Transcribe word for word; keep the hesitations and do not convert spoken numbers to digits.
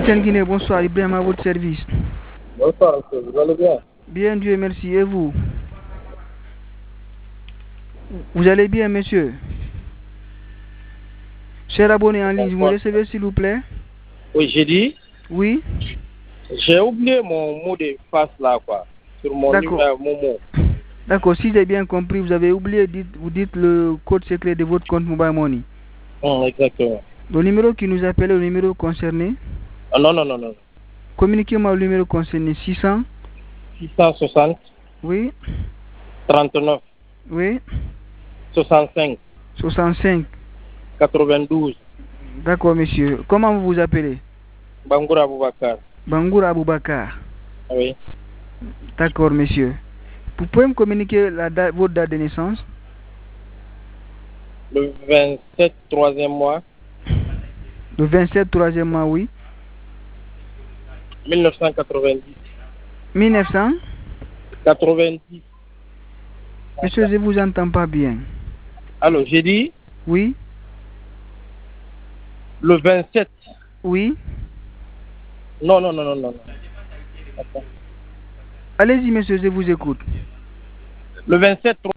Antenne Guinée, bonsoir. Ibrahim à votre service. Bonsoir, monsieur. Vous allez bien? Bien, Dieu merci. Et vous? Vous allez bien, monsieur? Cher abonné en ligne, vous me recevez s'il vous plaît? Oui, j'ai dit. Oui. J'ai oublié mon mot de passe là, quoi. Sur mon numéro, mon mot. D'accord, si j'ai bien compris, vous avez oublié, dites, vous dites le code secret de votre compte Mobile Money. Hum, exactement. Le numéro qui nous appelle, le numéro concerné? Ah, non, non, non, non. Communiquez-moi le numéro concerné. six cents. six cent soixante. Oui. trente-neuf. Oui. soixante-cinq. soixante-cinq. quatre-vingt-douze. D'accord, monsieur. Comment vous vous appelez? Bangoura Aboubakar. Bangoura Aboubakar. Oui. D'accord, monsieur. Vous pouvez me communiquer la date, votre date de naissance? Le vingt-sept, troisième mois. Le vingt-sept, troisième mois, oui. mille neuf cent quatre-vingt-dix. mille neuf cents? quatre-vingt-dix. Monsieur, je ne vous entends pas bien. Alors, j'ai dit? Oui. Le vingt-sept. Oui. Non, non, non, non, non. Allez-y, monsieur, je vous écoute. Le vingt-sept,